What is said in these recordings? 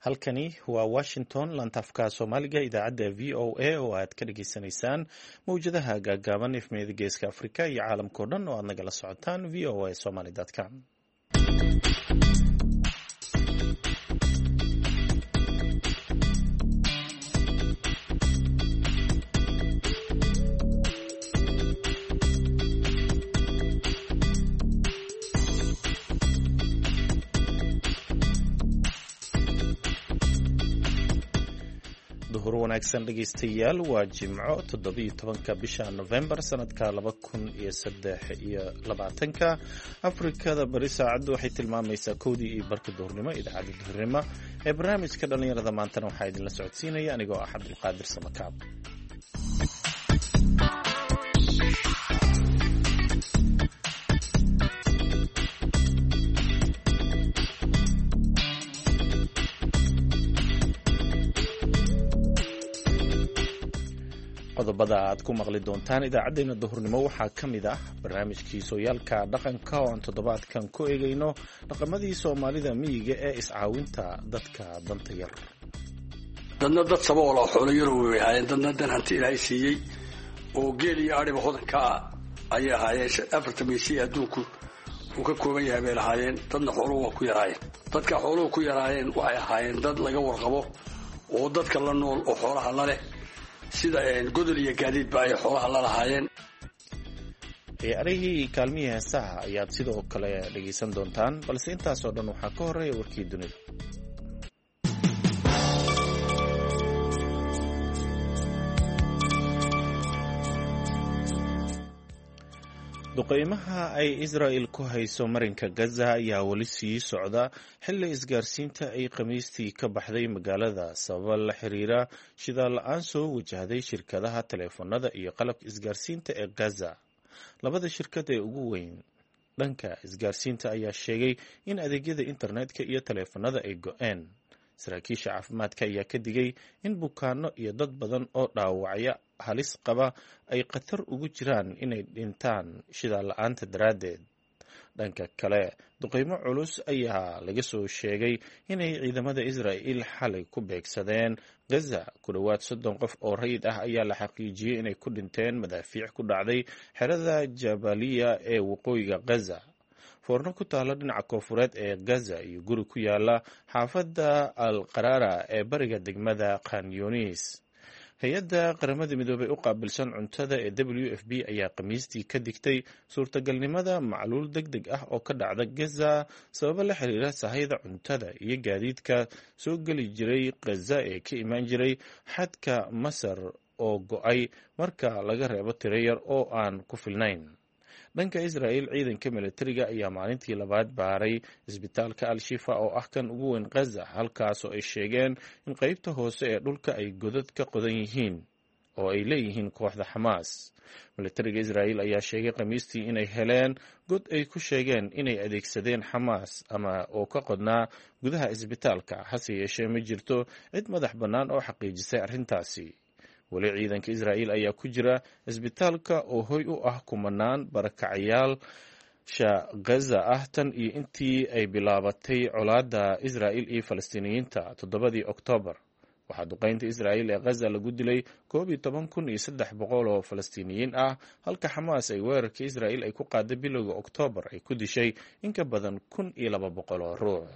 halkani waa washington lantafka soomaaliga idaacadda v o a oo aad ka dhageysanaysaan mawjadaha gaagaaban efmiyada geeska afrika iyo caalamkao dhan oo aad nagala socotaan v o a somaly.com. duhur wanaagsan dhegaystayaal, waa Jimco 17 bisha November sanadka 2023. Afrikada bari saacadu waxay tilmaamaysaa 1:00 duhurnimo. Idaacadda duhurnimo ee barnaamijka dhalinyarada maantana waxaa idinla socodsiinaya anigoo ah Cabdulqaadir Samakaab. qodobada aad ku maqli doontaan idaacaddeenna duhurnimo waxaa ka mid ah barnaamijkii sooyaalka dhaqanka oo aan toddobaadkan ku eegayno dhaqamadii soomaalida miyiga ee iscaawinta dadka danta yar. dadna dad sabool oo xoolo yar way ahaayeen, dadna dan hanti ilaahay siiyey oo geel iyo adhiba hodanka ah ayay ahaayeen. afarta meesi adduunku uu ka kooban yahay bay lahaayeen. dadna xooluhu waa ku yaraayeen. dadka xooluhu ku yaraayeen waxay ahaayeen dad laga warqabo oo dadka la nool oo xoolaha la leh, sida godol iyo gaadiidba ay xoolaha la lahaayeen. ciyaarihii kaalmihii heesaha ayaad sidoo kale dhegaysan doontaan, balse intaasoo dhan waxaa ka horeeya warkii dunida. duqeymaha ay Israel ku hayso marinka Gaza ayaa weli sii socda xilli isgaarsiinta ay Khamiistii ka baxday magaalada sabab la xiriira shidaal la'aan soo wajahday shirkadaha taleefanada iyo qalabka isgaarsiinta ee Gaza. Labada shirkad ee ugu weyn dhanka isgaarsiinta ayaa sheegay in adeegyada internetka iyo taleefanada ay go'een. saraakiisha caafimaadka ayaa ka digay in bukaano iyo dad badan oo dhaawacya halis qaba ay khatar ugu jiraan inay dhintaan shidaal la'aanta daraaddeed. dhanka kale, duqeymo culus ayaa laga soo sheegay inay ciidamada Israa'iil xalay ku beegsadeen Gaza. ku dhowaad 30 qof oo rayid ah ayaa la xaqiijiyey inay ku dhinteen madaafiic ku dhacday xerada Jabaliya ee waqooyiga Gaza, foorno ku taala dhinaca koonfureed ee Gaza, iyo guri ku yaala xaafadda Al-Qarara ee bariga degmada Khan Yunis. hay-adda qaramada midoobay u qaabilsan cuntada ee WFP ayaa Khamiistii ka digtay suurtagalnimada macluul degdeg ah oo ka dhacda Gaza sababo la xiriira sahayda cuntada iyo gaadiidka soo geli jiray Gaza ee ka imaan jiray xadka Masar oo go'ay marka laga reebo tiro yar oo aan ku filnayn. dhanka Israa'iil, ciidanka militariga ayaa maalintii labaad baaray isbitaalka Al-Shifa oo ah kan ugu weyn Gaza, halkaasoo ay sheegeen in qaybta hoose ee dhulka ay godad ka qodan yihiin oo ay leeyihiin kooxda Xamaas. militariga Israa'iil ayaa sheegay Khamiistii inay heleen god ay ku sheegeen inay adeegsadeen Xamaas ama oo ka qodnaa gudaha isbitaalka, hase yeeshee ma jirto cid madax bannaan oo xaqiijisay arrintaasi. weli ciidanka Israa'iil ayaa ku jira isbitaalka oo hoy u ah kumanaan barakacayaasha Gaza ah tan iyo intii ay bilaabatay colaadda Israa'iil iyo Falastiiniyiinta 7 Oktoobar. waxaa duqeynta Israa'iil ee Gaza lagu dilay 12,300 oo Falastiiniyiin ah, halka Xamaas ay weerarka Israa'iil ay ku qaaday bilowga Oktoobar ay ku dishay in ka badan 1,200 oo ruux.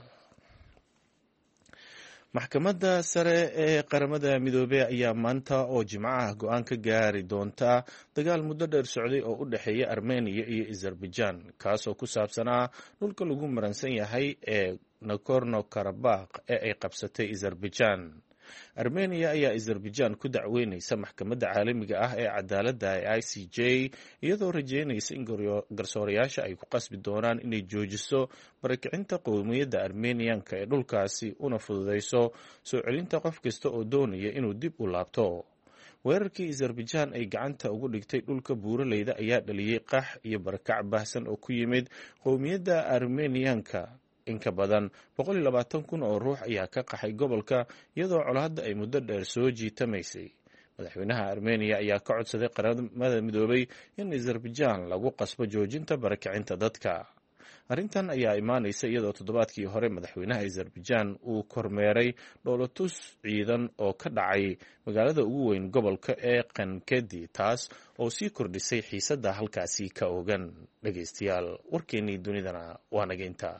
maxkamadda sare ee qaramada midoobey ayaa maanta oo Jimco ah go'aan ka gaari doonta dagaal muddo dheer socday oo u dhexeeya Armenia iyo Azerbaijan, kaasoo ku saabsanaa dhulka lagu maransan yahay ee Nagorno-Karabakh ee ay qabsatay Azerbaijan. Armenia ayaa Azerbaijan ku dacweynaysa maxkamadda caalamiga ah ee cadaaladda ee ICJ, iyadoo rajeynaysa in garsoorayaasha ay ku qasbi doonaan inay joojiso barakicinta qowmiyadda Armeniyanka ee dhulkaasi una fududeyso soo celinta qof kasta oo doonaya inuu dib u laabto. weerarkii Azerbaijan ay gacanta ugu dhigtay dhulka buuraleyda ayaa dhaliyey qax iyo barakac baahsan oo ku yimid qowmiyadda Armeniyanka. in ka badan 120,000 oo ruux ayaa ka qaxay gobolka, iyadoo colaadda ay muddo dheer soo jiitamaysay. madaxweynaha Armenia ayaa ka codsaday qaramada midoobay in Azerbaijan lagu qasbo joojinta barakicinta dadka. arrintan ayaa imaanaysa iyadoo toddobaadkii hore madaxweynaha azerbaijan uu kormeeray dhoolatus ciidan oo ka dhacay magaalada ugu weyn gobolka ee kankedi taas oo sii kordhisay xiisadda halkaasi ka ogan. dhegaystayaal warkeennii dunidana waa naga intaa.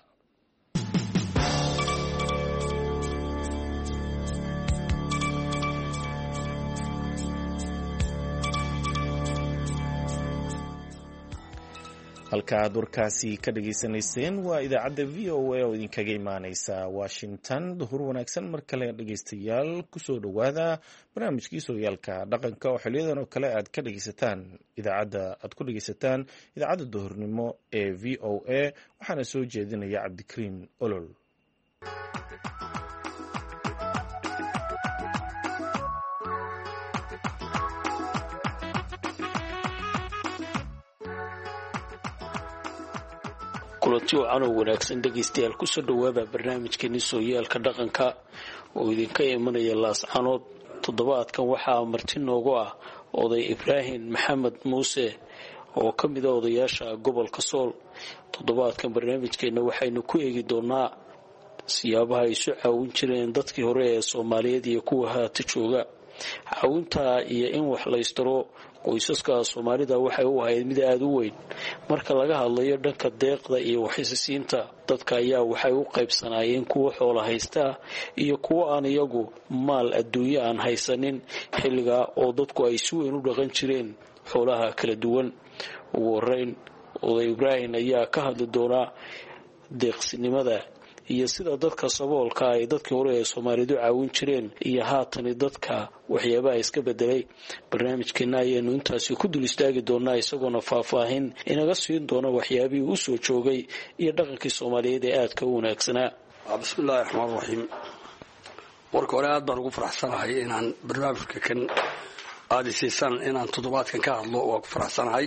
halka aad warkaasi ka dhageysanayseen waa idaacadda v o a oo idinkaga imaaneysa washington. duhur wanaagsan mar kale dhegeystayaal, kusoo dhowaada barnaamijkii sooyaalka dhaqanka oo xiliyadan oo kale aad ku dhegeysataan idaacadda duhurnimo ee v o a. waxaana soo jeedinaya cabdikariim olol. kulanti wacan oo wanaagsan dhegaystayaal, kusoo dhowaada barnaamijkeeni sooyaalka dhaqanka oo idinka imanaya laascanood. toddobaadkan waxaa marti noogu ah oday ibraahim maxamed muuse oo ka mid a odayaasha gobolka sool. toddobaadkan barnaamijkeenna waxaynu ku eegi doonaa siyaabaha ay isu caawin jireen dadkii hore ee soomaaliyeed iyo kuwa haata jooga. caawintaa iyo in wax laystaro qoysaska soomaalida waxay u ahayd mid aada u weyn. marka laga hadlayo dhanka deeqda iyo waxisisiinta, dadka ayaa waxay u qaybsanaayeen kuwa xoola haystaa iyo kuwa aan iyagu maal adduunyo aan haysanin xilliga oo dadku ay si weyn u dhaqan jireen xoolaha kala duwan. ugu horeyn oday ibraahim ayaa ka hadli doonaa deeqsinimada iyo sida dadka saboolka ay dadkii hore ee soomaalidu caawin jireen iyo haatani dadka waxyaabaha iska bedelay. barnaamijkeena ayaynu intaasi ku dul istaagi doonaa, isagoona faahfaahin inaga siin doona waxyaabihii u soo joogay iyo dhaqankii soomaaliyeed ee aadka u wanaagsanaa. bismillahi raxmaan raxiim. marka hore aad baan ugu faraxsanahay inaan barnaamijka kan aadisiisan inaan toddobaadkan ka hadlo. waa ku faraxsanahay.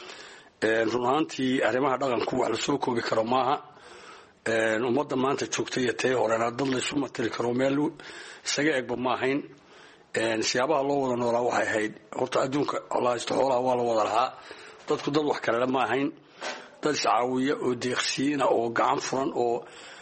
run ahaantii arrimaha dhaqanku wax lasoo koobi karo maaha. ummadda maanta joogta iyo tee horena dad laysu matali karo meel isaga egba ma ahayn. siyaabaha loo wada noolaa waxay ahayd horta adduunka lahaysto xoolaha waa la wada lahaa. dadku dad wax kalena ma ahayn. dad iscaawiya oo deeqsiina oo gacan furan oo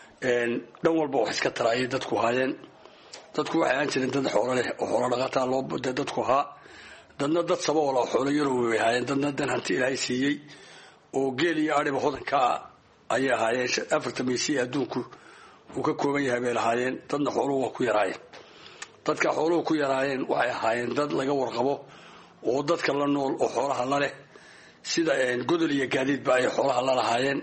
dhan walba wax iska tara ayay dadku haayeen. dadku waxay ahaan jireen dad xoolo leh oo xoolo dhaqataa loo dadku haa. dadna dad sabool oo xoolo yarow way haayeen. dadna dan hanti ilaahay siiyey oo geel iyo adhiba hodanka ah ayay ahaayeen. 4 meesi adduunku uu ka kooban yahay bay lahaayeen. dadna xooluhu waa ku yaraayeen. dadka xooluhu ku yaraayeen waxay ahaayeen dad laga warqabo oo dadka la nool oo xoolaha la leh, sida godol iyo gaadiidba ay xoolaha la lahaayeen.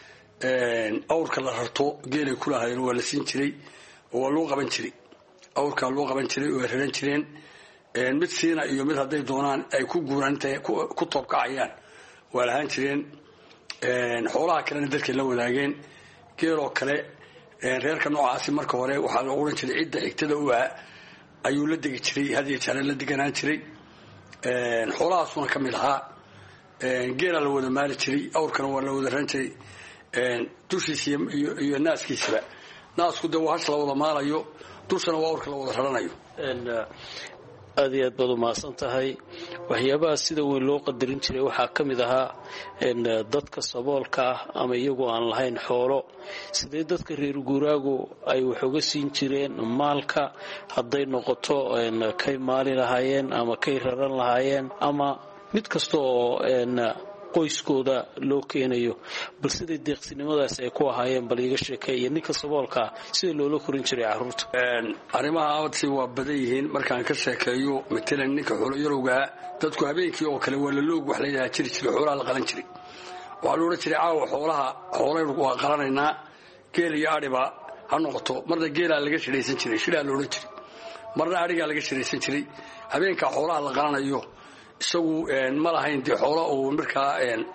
awrka la rarto geelay ku lahaayeen waa la siin jiray oo waa loo qaban jiray. awrkaa loo qaban jiray oo ay raran jireen. mid siina iyo mid hadday doonaan ay ku guuraantahay ku toobkacayaan waa lahaan jireen. xoolaha kalena dadkay la wadaageen. geeloo kale reerka noocaasi marka hore waxaa loo oran jiray cidda xigtada u ah ayuu la degi jiray, had iyo jeer la deganaan jiray. xoolahaasuna ka mid ahaa. geela la wada maali jiray, awrkana waa la wada ran jiray. dushiisa iyo naaskiisaba. naasku dee waa hash la wada maalayo, dushana waa awrka la wada raranayo. aad iyo aad baad u mahadsan tahay. waxyaabaha sida weyn loo qadarin jiray waxaa ka mid ahaa dadka saboolka ah ama iyagoo aan lahayn xoolo, sidee dadka reer guuraagu ay wax uga siin jireen maalka, hadday noqoto kay maali lahaayeen ama kay raran lahaayeen ama mid kasta oo qoyskooda loo keenayo. bal siday deeqsinimadaas ay ku ahaayeen bal iiga sheekeeya. ninka saboolka sida loola korin jiray carruurta. arrimaha aadsi waa badan yihiin. markaan ka sheekeeyo matalan ninka xoolo yarowgaa, dadku habeenkii oo kale waa la loog wax layidhaha jiri jiray. xoolaha la qalan jiray. waxaa la odhan jiray caawa xoolaynu waa qalanaynaa, geel iyo adhiba ha noqoto. marna geelaa laga shiraysan jiray, shidhaa la odhan jiray. marna adhigaa laga shiraysan jiray. habeenkaa xoolaha la qalanayo isagu ma lahayn dee xoolo uu markaa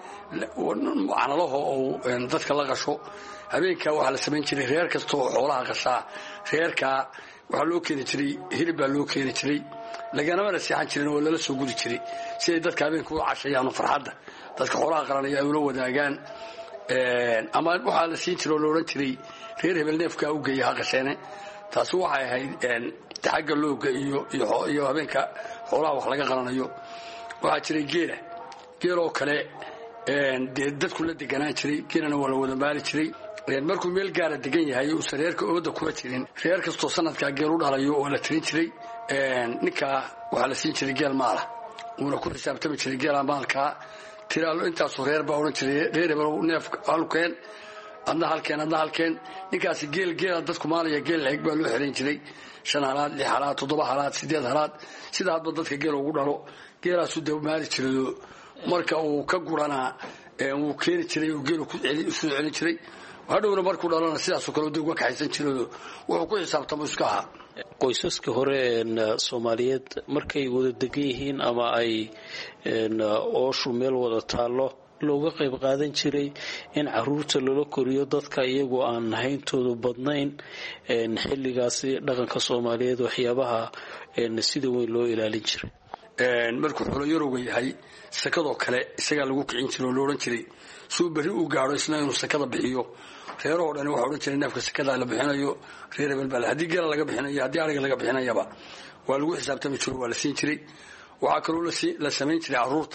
canalaho uu dadka la qasho. habeenkaa waxaa la samayn jiray reer kasta oo xoolaha qashaa, reerkaa waxaa loo keeni jiray hilib baa loo keeni jiray. laganamana seexan jirin oo lala soo guri jiray si ay dadka habeenka u cashayaan oo farxadda dadka xoolaha qaranaya ay ula wadaagaan. ama waxaa la siin jiray oo la odhan jiray reer hebel neefkaa u geeya ha qasheene. taasi waxay ahayd xagga looga iyo habeenka xoolaha wax laga qalanayo. waxaa jiray geeloo kale dee dadku la deganaan jiray geelana waa la wada maali jiray markuu meel gaara degan yahay uusan reerka ooda kuma jirin reer kastoo sanadkaa geel u dhalayo waa la tirin jiray ninkaa waxaa la siin jiray geel maala uuna ku xisaabtami jiray geela maalkaa tiraalo intaasoo reer baa odhan jiray reer hebel neef halkeen adna halkeen ninkaasi geela dadku maalaya geel leeg baa loo xiran jiray 5 halaad 6 halaad 7 halaad 8 halaad sida hadba dadka geel ugu dhalo geelaasuu dee maali jiray marka uu ka guranaa uu keeni jiray uu geelu soo celin jiray hadhowna markuu dhalana sidaasoo kale uga kaxaysan jiray wuxuu ku xisaabtamo iska ahaa qoysaska hore Soomaaliyeed markay wada degan yihiin ama ay ooshu meel wada taalo looga qayb qaadan jiray in caruurta loola koriyo dadka iyagoo aan hayntoodu badnayn xilligaasi dhaqanka Soomaaliyeed waxyaabaha sida weyn loo ilaalin jiray markuu xulo yarowga yahay sakadoo kale isagaa lagu kicin jiray oo looran jiray suu bari uu gaaro isna inuu sakada bixiyo reeroo dhan waxa odhan jiray neefka sakada la bixinayo reer hebel baa haddii geela laga bixinayo haddii ariga laga bixinayaba waa lagu xisaabtami jiray waa la siin jiray waxaa kaloo la samayn jiray caruurta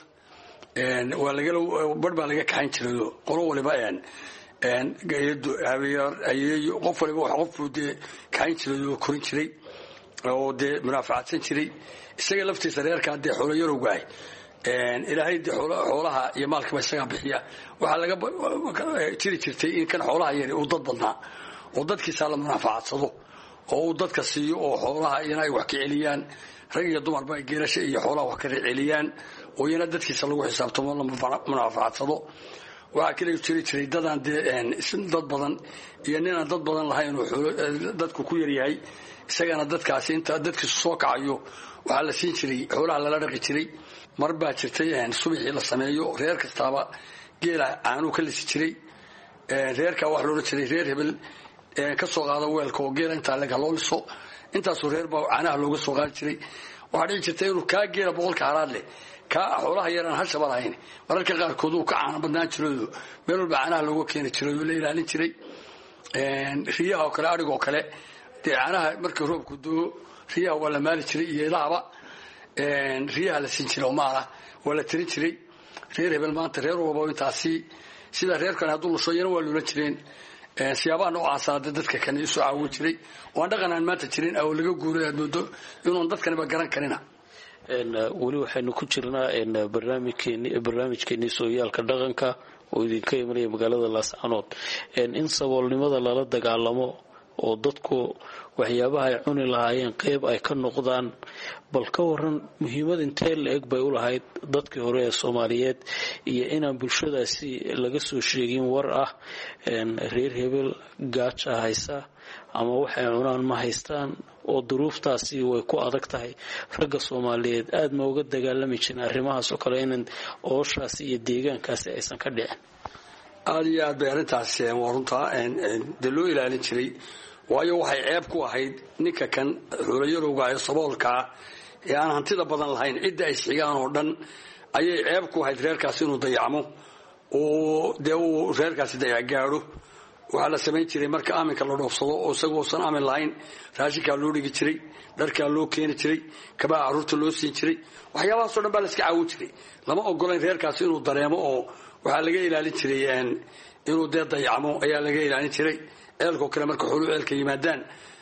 bar baa laga kaxayn jiray qolo waliba qof waliba qofbuu dee kaxayn jiray oo korin jiray oo dee munaafacadsan jiray isaga laftiisa reerkaa dee xoolo yarowgaah ilaahay dee xoolaha iyo maalkaba isagaa bixiya waxaa laga jiri jirtay in kan xoolaha yari uu dad badnaa oo dadkiisaa la munaafacadsado oo uu dadka siiyo oo xoolaha iyana ay wax ka celiyaan rag iyo dumarba ay geelasha iyo xoolaha wax ka celiyaan oo iyana dadkiisa lagu xisaabtamo la munaafacadsado waxaa kale jiri jiray dadaan dee dad badan iyo ninaan dad badan lahayn oo dadku ku yaryahay isagana dadkaasi inta dadkiisu soo kacayo waxaa la siin jiray xoolaha lala dhaqi jiray mar baa jirtay subaxii la sameeyo reer kastaaba geela caanuu ka lisi jiray reerkaa wax loola jiray reer hebel ka soo qaada weelka oo geela intaa lega loo liso intaasoo reer baa caanaha looga soo qaadi jiray waxaa dhici jirtay inuu kaa geela 100 halaad leh kaa xoolaha yaraan hashaba lahayn mararka qaarkood uu ka caana badnaan jiray meel walba caanaha looga keeni jiray oo la ilaalin jiray riyaha oo kale ariga oo kale dee caanaha markii roobku doo riyaha waa la maali jiray iyo idahaba riyaha la siin jiray oo maala waa la tirin jiray reer hebel maanta reer walba intaasi sida reerkan hadduu lusho yana waa loola jireen siyaabaha noocaasa dadka kan isu caawin jiray waan dhaqan aan maanta jirin oo laga guuray aad moodo inuun dadkaniba garan karina weli waxaynu ku jirnaa barnaamijkeennii sooyaalka dhaqanka oo idinka imanaya magaalada Laascaanood in saboolnimada lala dagaalamo oo dadku waxyaabaha ay cuni lahaayeen qayb ay ka noqdaan bal ka waran muhiimad intee la-eg bay u lahayd dadkii hore ee Soomaaliyeed iyo inaan bulshadaasi laga soo sheegin war ah reer hebel gaaja haysa ama waxay cunaan ma haystaan oo duruuftaasi way ku adag tahay ragga Soomaaliyeed aad ma uga dagaalami jireen arrimahaas oo kale in ooshaasi iyo deegaankaasi aysan ka dhicin aad iyo aad bay arrintaasi waruntaa dee loo ilaalin jiray waayo waxay ceeb ku ahayd ninka kan xulayarowga ee saboolkaa ee aan hantida badan lahayn cidda ay isxigaan oo dhan ayay ceeb ku ahayd reerkaasi inuu dayacmo oo dee uu reerkaasi dayacgaadho waxaa la samayn jiray marka aaminka la dhoofsado oo isagoosan aamin lahayn raashinkaa loo dhigi jiray dharkaa loo keeni jiray kabaha carruurta loo siin jiray waxyaabahaasoo dhan baa la iska caawin jiray lama ogolayn reerkaasi inuu dareemo oo waxaa laga ilaalin jiray inuu dee dayacmo ayaa laga ilaalin jiray ceelkoo kale marka xooluhu ceelka yimaadaan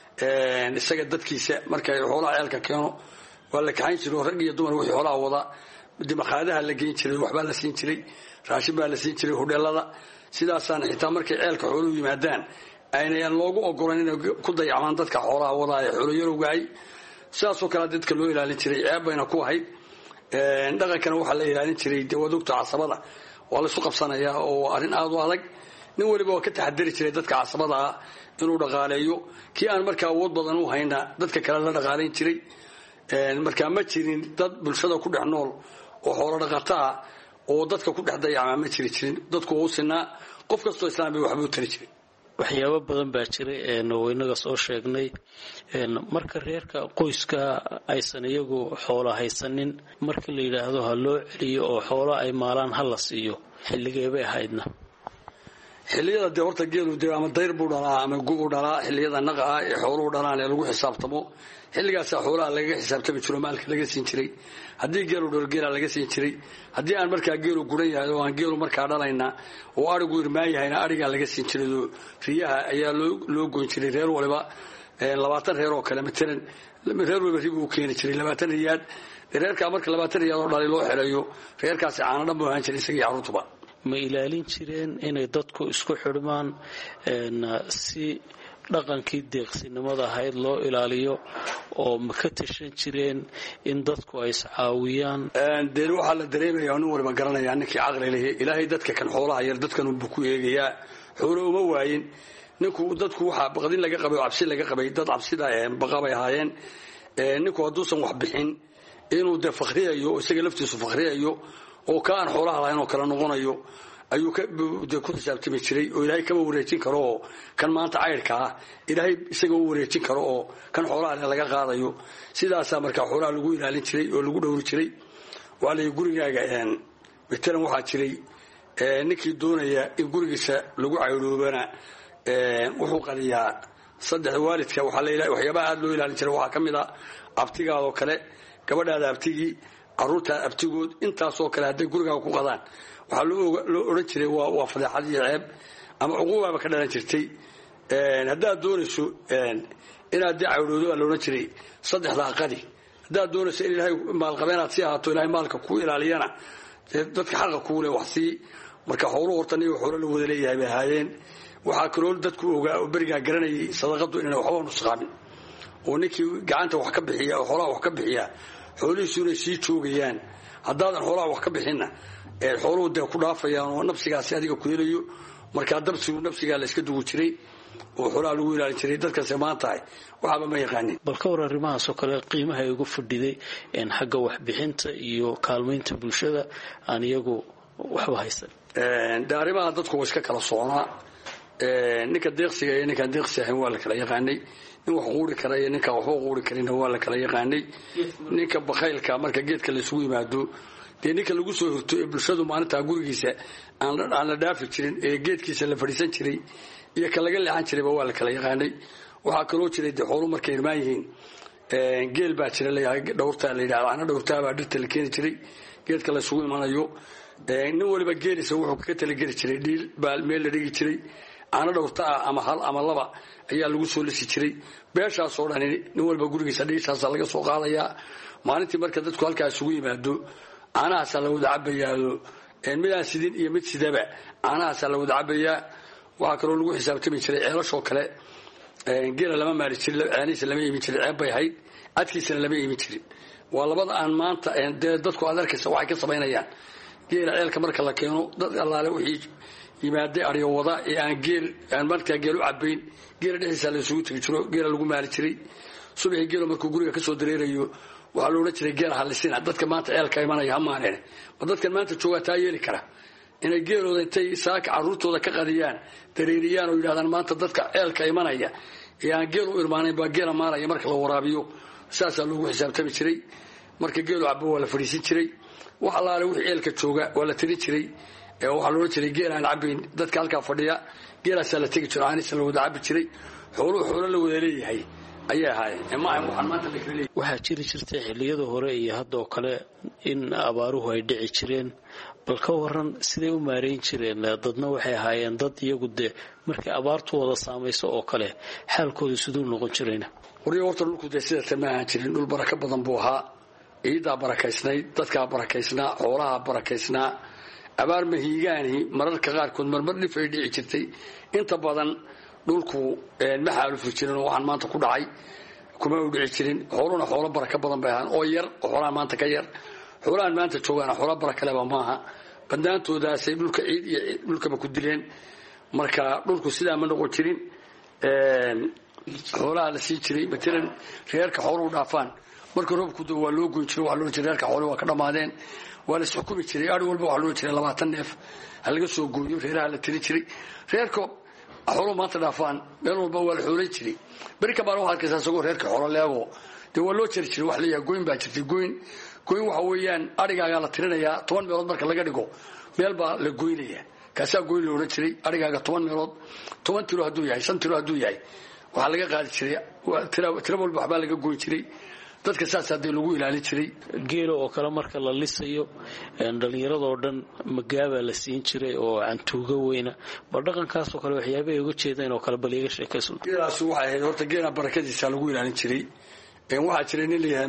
isaga dadkiisa markay xoolaha ceelka keeno waa la kaxayn jiray oo rag iyo dumar wixii xoolaha wada dimakhaadaha la geyn jiray waxbaa la siin jiray raashin baa la siin jiray hodheelada sidaasaan xitaa markay ceelka xooluhu yimaadaan aynayaan loogu ogolan inay ku dayacmaan dadka xoolaha wadaa ee xooloyarowgahay sidaasoo kale dadka loo ilaalin jiray ceeb bayna ku ahayd dhaqankana waxaa la ilaalin jiray dee wadogta casabada waa la isu qabsanayaa oo arrin aad u adag nin waliba waa ka taxadari jiray dadka casabada ah inuu dhaqaaleeyo kii aan markaa awood badan u hayna dadka kale la dhaqaalayn jiray markaa ma jirin dad bulshada ku dhex nool oo xoolo dhaqataa oo dadka ku dhex dayacmaa ma jiri jirin dadku u sinaa qof kastoo islaam waxbuu tari jiray waxyaabo badan baa jiray oo inaga soo sheegnay marka reerka qoyska aysan iyagu xoolo haysanin marka la yiraahdo ha loo celiyo oo xoolo ay maalaan ha la siiyo xilligee bay ahaydna xilliyada dee horta geelu dee ama dayr buu dhalaa ama gubuu dhalaa xilliyada naqa ah ee xooluhu dhalaan ee lagu xisaabtamo xilligaasaa xoolaha lagaga xisaabtami jiro maalka laga siin jiray haddii geelu dhalo geela laga siin jiray haddii aan markaa geelu guran yahay oo aan geelu markaa dhalayna oo arigu irmaan yahayna arigaa laga siin jiray oo riyaha ayaa loo goyn jiray reer waliba 20 reer oo kale matalan reer waliba ribu u keeni jiray 20 riyaad reerkaa marka 20 riyaad oo dhalay loo xelayo reerkaasi caano dhan buu ahaan jiray isagii carruurtuba ma ilaalin jireen inay dadku isku xidhmaan si dhaqankii deeqsinimada ahayd loo ilaaliyo oo ma ka tashan jireen in dadku ay iscaawiyaan dee waxaa la dareemayaa nin waliba garanayaa ninkii caqli leh ilaahay dadka kan xoolaha yar dadkan uu ku eegayaa xoolo uma waayin ninku dadku waxa baqdin laga qabay cabsi laga qabay dad cabsida baqabay ahaayeen ninku haduusan wax bixin inuu de fakhriyayo isaga laftiisu fakhriyayo oo kaan xoolaha lahayn oo kala noqonayo ayuu ku xisaabtami jiray oo ilaahay kama wareejin karo oo kan maanta cayrka ah ilaahay isaga u wareejin karo oo kan xoolaha laga qaadayo sidaasaa markaa xoolaha lagu ilaalin jiray oo lagu dhowri jiray waa lay gurigaaga matalan waxaa jiray ninkii doonaya in gurigiisa lagu cayroobana wuxuu qaliyaa saddex waalidka waxyaabaha aad loo ilaalin jiray waxaa ka mid ah abtigaadoo kale gabadhaada abtigii carruurtaada abtigood intaasoo kale hadday gurigaaga ku qadaan waxaa loo odhan jiray waa fadeexad iyo ceeb ama cuquubaaba ka dhalan jirtay haddaad doonayso inaad dee cawdhoodo baa laodhan jiray saddexdaa qadi haddaad doonayso in ilaahay maalqabeenaad sii ahaato ilaahay maalka kuu ilaaliyana dadka xaqa kuule wax sii marka xooluhu horta niga xoolo la wada leeyahay bay ahaayeen waxaa kaloo dadku ogaa oo berigaa garanayay sadaqadu inay waxba nusqaamin oo ninkii gacanta wax ka bixiya oo xoolaha wax ka bixiya xoolihiisu inay sii joogayaan haddaadan xoolaha wax ka bixinna xooluhu dee ku dhaafayaan oo nafsigaasi adiga ku helayo markaa dabsigu nafsigaa la iska dugu jiray oo xoolaha lagu ilaalin jiray dadkase maantahay waxaaba ma yaqaanin bal ka war arrimahaasoo kale qiimaha ay ugu fadhiday xagga waxbixinta iyo kaalmaynta bulshada aan iyagu waxba haysan de arrimaha dadku waa iska kala soconaa ninka deeqsiga iyo ninkaan deeqsi ahayn waa la kala yaqaanay nin wax quuri kara iyo ninkaan waxba quuri karinna waa la kala yaqaanay ninka bakhaylka marka geedka laysugu yimaado dee ninka lagu soo hirto ee bulshadu maalintaa gurigiisa aan la dhaafi jirin ee geedkiisa la fadhiisan jiray iyo ka laga leexan jirayba waa la kala yaqaanay waxaa kaloo jiray dee xoolu markay irmaan yihiin geel baa jira layahay dhowrtaa la yidhahdo ana dhowrtaabaa dhirta la keeni jiray geedka laysugu imanayo nin waliba geelisa wuxuu kaga talageli jiray dhiil baa meel la dhigi jiray caano dhowrta ah ama hal ama laba ayaa lagu soo lisi jiray beeshaasoo dhani nin walba gurigiisa dhiishaasa laga soo qaadayaa maalintii marka dadku halkaa isugu yimaado caanahaasaa la wada cabayaado midaan sidin iyo mid sidaba caanahaasaa la wada cabayaa waxaa kaloo lagu xisaabtami jiray ceelashoo kale geela lama maali jirin ceenihiisa lama iimin jirin ceeb bay ahayd cadkiisana lama iimin jirin waa labada aan maanta dee dadku aad arkaysa waxay ka samaynayaan geela ceelka marka la keeno dad allaale wixii yimaaday aryo wada ee aan markaa geel u cabayn geela dhexdiisa la isugu tegi jiro geela lagu maali jiray subaxii geelo markuu guriga ka soo dareerayo waxaa la odhan jiray geela halisina dadka maanta ceelka imanaya ha maaleen ma dadkan maanta joogaa taa yeeli kara inay geelooda intay saaka carruurtooda ka qadiyaan dareeriyaan oo yidhahdaan maanta dadka ceelka imanaya ee aan geel u irmaanayn baa geela maaraya marka la waraabiyo saasaa loogu xisaabtami jiray marka geelu cabo waa la fadhiisin jiray wax allaale wixii ceelka jooga waa la tirin jiray waxaa la odhan jiray geel aan cabayn dadka halkaa fadhiya geelaasaa la tegi jiro caanihiisa la wada cabi jiray xooluhu xoolo la wada leeyahay ayay ahaayeen maaha waxaan maanta la kala leeyahay waxaa jiri jirtay xilliyada hore iyo haddoo kale in abaaruhu ay dhici jireen bal ka waran siday u maareyn jireen dadna waxay ahaayeen dad iyagu dee markay abaartu wada saamayso oo kale xaalkooda siduu noqon jirayna wariyo horta dhulku dee sidata ma ahaan jirin dhul barako badan buu ahaa ciiddaa barakaysnayd dadkaa barakaysnaa xoolaha barakaysnaa abaar mahiigaani mararka qaarkood marmar dhif ay dhici jirtay inta badan dhulku ma xaalufi jirin oo waxaan maanta ku dhacay kuma u dhici jirin xooluna xoolo baraka badan bay ahaan oo yar oo xoolaha maanta ka yar xoolahan maanta joogaana xoolo barakaleba maaha badnaantoodaasay dhulka ciid iyo dhulkaba ku dileen marka dhulku sidaa ma noqon jirin xoolaha la sii jiray matalan reerka xooluhu dhaafaan marka roobku doo waa loo goyn jiray waxaa loo jiray reerka xooluhu waa ka dhammaadeen waa la isxukumi jiray ari walba waxaa loo jiray 20 neef ha laga soo gooyo reeraha la tiri jiray reerka xooluhu maanta dhaafaan meel walba waa la xoolayn jiray beri ka baan waxaa arkaysaa isagoo reerka xoolo leego dee waa loo jari jiray wax leeyahay goyn baa jirtay goyn waxa weeyaan arigaagaa la tirinayaa 10 meelood marka laga dhigo meel baa la goynayaa kaasaa goyn la oran jiray arigaaga 10 meelood 10 tiro hadduu yahay 5 tiro hadduu yahay waxaa laga qaadi jiray tiro walba waxbaa laga goyn jiray dadka saas hadii lagu ilaalin jiray geelo oo kale marka la lisayo dhalinyarada oo dhan magaaba la siin jiray oo cantuuga weyna ba dhaqankaas oo kale waxyaabay uga jeedeen oo kale bal iga sheekayso geelaas waxa ay horta geela barakadiisa lagu ilaalin jiray waxa jiray nin leeyahay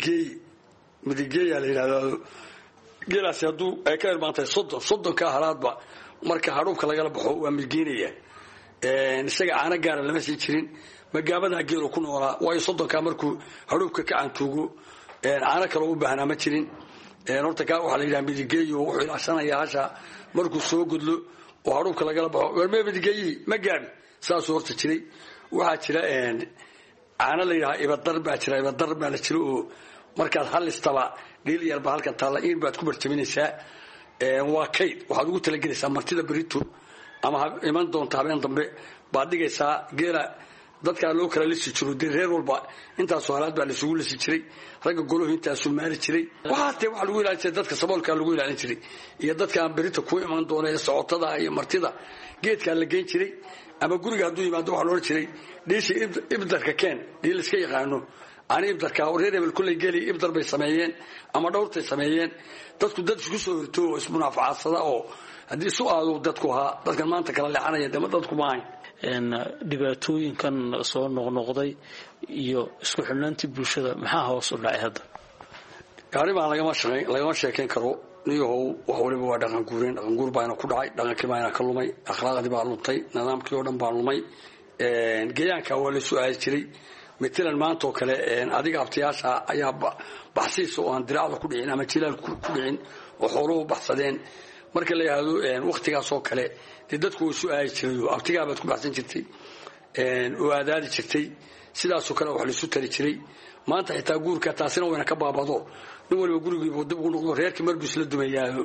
midigeey la yiraahdo geelaas hadduu ay ka irmaantay 30 ka halaadba marka hadhuubka lagala baxo waa midgeynaya isaga aana gaar lama sii jirin magaabada geelo ku noolaa way 30 ka markuu hadhuubka ka cantuugo aana kale u baahnaa ma jirin horta ka waxa la yiraahdaa midigeeyo wuxuu ilaashanaya hasha markuu soo gudlo oo hadhuubka lagala baxo warmee midigeeyi magaabi saas horta jiray waxa jira aana la yiraahdaa ibadar baa la jiro oo markaad halistaba dhil yarba halkan taala in baad ku bartaminaysaa waa kayd waxaad ugu talagelaysaa martida berito ama iman doonta habeen dambe baad dhigaysaa geela dadka loo kala lisi jiro reer walba intaas halaad baa la isugu lisi jiray ragga golaha intaas u maari jiray waxa lagu ilaalin jiray dadka saboolka lagu ilaalin jiray iyo dadka aan berito ku iman doonay socotada iyo martida geedka la geyn jiray ama guriga hadduu yimaado waxa loo jiray dhiishi ibdarka keen dhiil iska yaqaano aan ibdarka reerebel kulay gali ibdar bay sameeyeen ama dhowrtay sameeyeen dadku dad isku soo horto ismunaafacadsada oo haddii su'aalo dadku ha dadkan maanta kala leexanaya dama dadku maahay dhibaatooyinkan soo noqnoqday iyo isku xirnaantii bulshada maxaa hoos u dhacay hadda arrimaha lagama sheekayn karo niyahow wax waliba waa dhaqan guur baana ku dhacay dhaqankii baana ka lumay akhlaaqdii baa luntay nidaamkii oo dhan baa lumay geeyaanka waa la su'aali jiray matalan maanta oo kale adiga abtiyaasha ayaa baxsiis oo aan diraacda ku dhicin ama jilaal ku dhicin oo xooluhu baxsadeen marka la yiraahdo waqtigaas oo kale dadku way su'aali jiray oo abtigaa baad ku baxsan jirtay oo aadaadi jirtay sidaas oo kale wax la isu tari jiray maanta xitaa guurka taasina wayna ka baabado nin waliba gurigiiba dib ugu noqdo reerkii marbiis la dumayaayo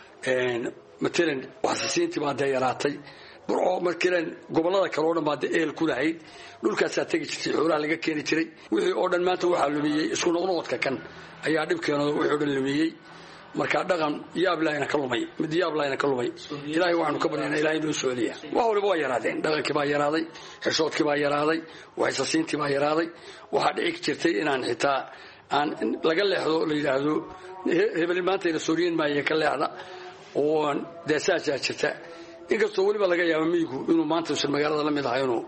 matalan waxsiintii baa yaraatay burco markii gobolada kale oo dhan baa eel ku lahayd dhulkaasaa tegi jirtay xoolaha laga keeni jiray wixii oo dhan maanta waxaa lumiyey isku noqnoqodka kan ayaa dhibkeena wixii oo dhan lumiyey marka dhaqan yaab laayna ka lumay mid yaab laayna ka lumay ilaahay waxaanu ka baryaynaa ilaahay inuu sooliya wax waliba waa yaraadeen dhaqankii baa yaraaday xishoodkii baa yaraaday waxaysiintii baa yaraaday waxa dhici jirtay inaan xitaa aan laga leexdo la yiraahdo hebel maanta ila sooriyin maayo ka leexda oo deesaaja jirta inkastoo waliba laga yaabo miyigu inuu maanta soo magaalada la mid ahay inuu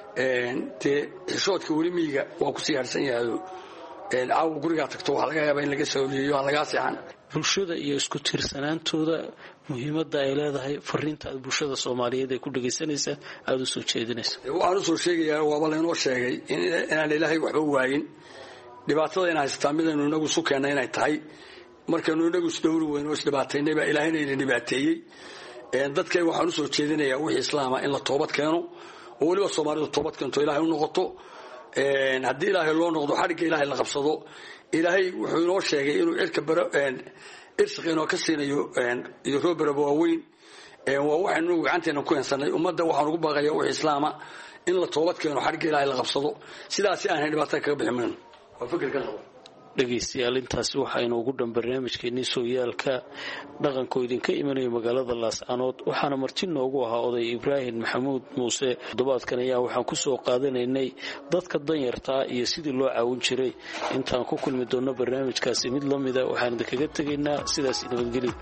xishoodka wali miyiga waa ku sii harsan yahay caaw guriga tagto waxa laga yaabaa in laga soobiyo aan laga seexan bulshada iyo isku tiirsanaantooda muhiimadda ay leedahay fariinta bulshada Soomaaliyeed ay ku dhageysanaysa aad u soo jeedinaysa waxaan u soo sheegayaa waa bal inoo sheegay inaan ilaahay waxba waayin dhibaatada inay haystaan midaynu inagu sukeena inay tahay markaynu inagu isdowri weyno isdhibaataynay baa ilaahayna idin dhibaateeyey dadkay waxaan u soo jeedinayaa wixii islaama in la toobad keeno oo waliba Soomaalidu toobad keento ilaahay u noqoto haddii ilaahay loo noqdo xariga ilaahay la qabsado ilaahay wuxuu inoo sheegay inuu cirka baro irsiqino ka siinayo iyo roobara waaweyn waa waxaanu gacanteena ku heensanay ummadda waxaan ugu baaqayaa wixii islaama in la toobad keeno xariga ilaahay la qabsado sidaas aan dhibaato kaga bixin waa fikirkan dhageystayaal intaasi waxaynu ugu dhan barnaamijkeennii sooyaalka dhaqanka oo idinka imanayo magaalada Laascaanood waxaana marti noogu ahaa oday Ibraahim Maxamuud Muuse todobaadkan ayaa waxaan ku soo qaadanaynay dadka danyarta iyo sidii loo caawin jiray intaan ku kulmi doono barnaamijkaasi mid la mid ah waxaan idinkaga tegaynaa sidaas nabadgelyo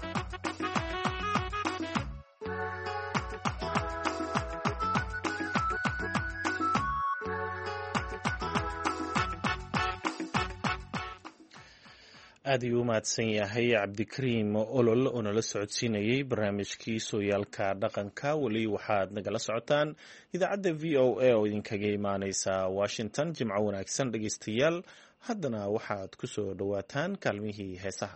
aad ayuu u mahadsan yahay cabdikariim olol oo nala socodsiinayay barnaamijkii sooyaalka dhaqanka weli waxaad nagala socotaan idaacadda v o a oo idinkaga imaaneysa washington jimco wanaagsan dhegeystayaal haddana waxaad ku soo dhowaataan kaalmihii heesaha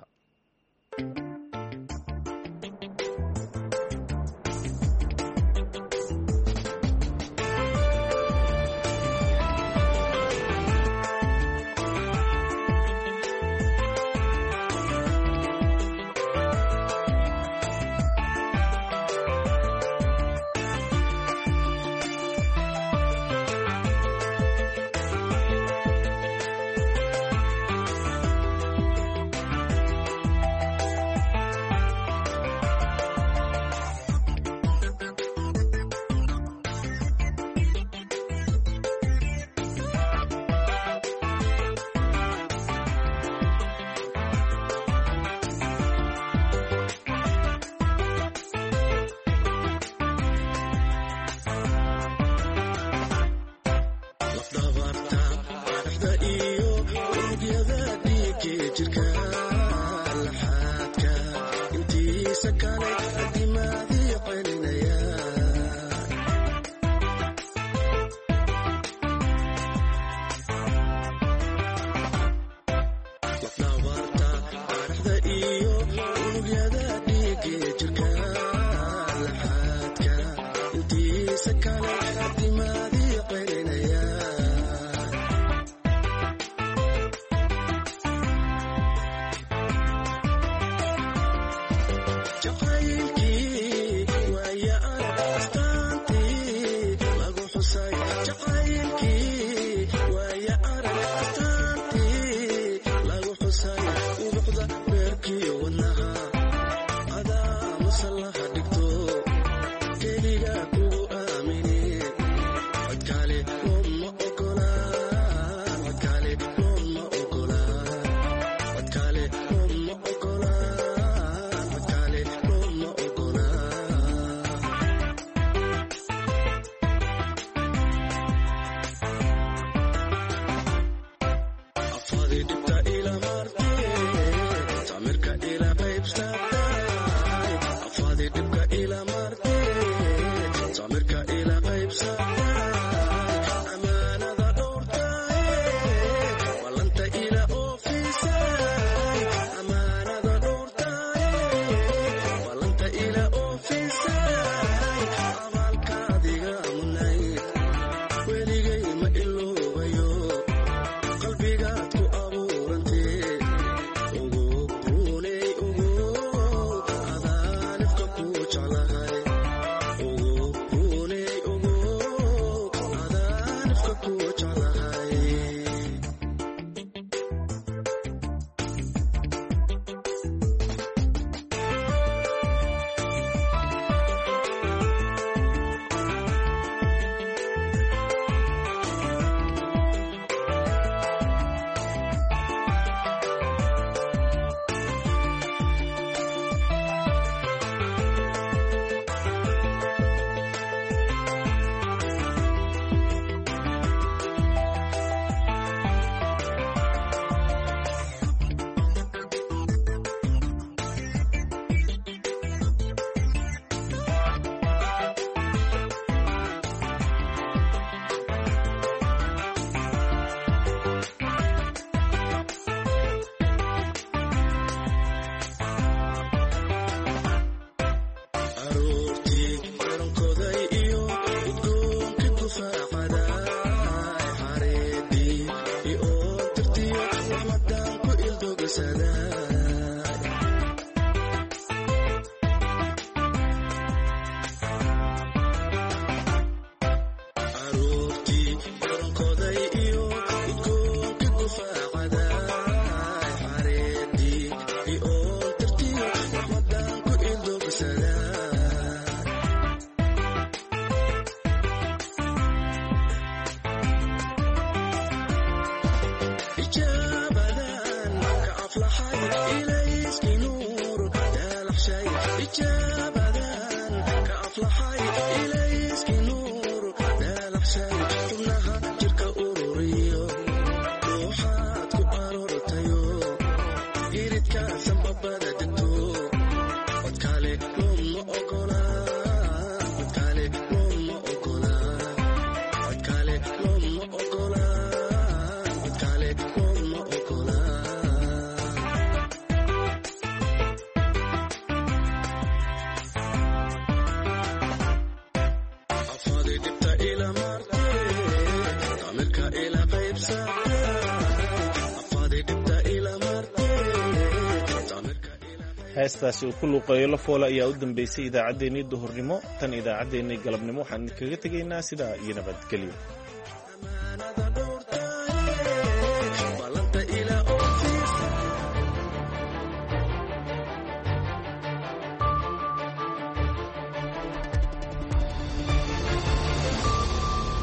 heestaasi uu ku luuqeeyo la foole ayaa u dambeysay idaacaddeenii duhurnimo tan idaacaddeenii galabnimo waxaan kaga tegaynaa sidaa iyo nabadgelyo.